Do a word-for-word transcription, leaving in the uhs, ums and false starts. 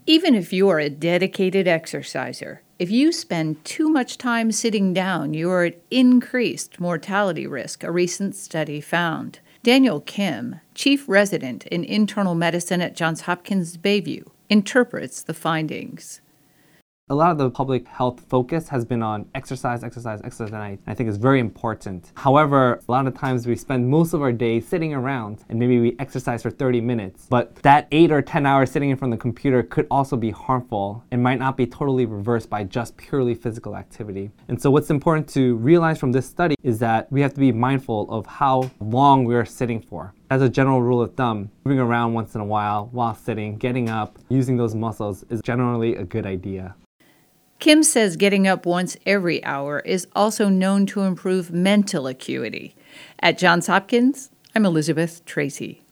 Even if you are a dedicated exerciser, if you spend too much time sitting down, you are at increased mortality risk, a recent study found. Daniel Kim, chief resident in internal medicine at Johns Hopkins Bayview, interprets the findings. A lot of the public health focus has been on exercise, exercise, exercise, and I, I think it's very important. However, a lot of times we spend most of our day sitting around and maybe we exercise for thirty minutes, but that eight or ten hours sitting in front of the computer could also be harmful and might not be totally reversed by just purely physical activity. And so what's important to realize from this study is that we have to be mindful of how long we are sitting for. As a general rule of thumb, moving around once in a while while sitting, getting up, using those muscles is generally a good idea. Kim says getting up once every hour is also known to improve mental acuity. At Johns Hopkins, I'm Elizabeth Tracy.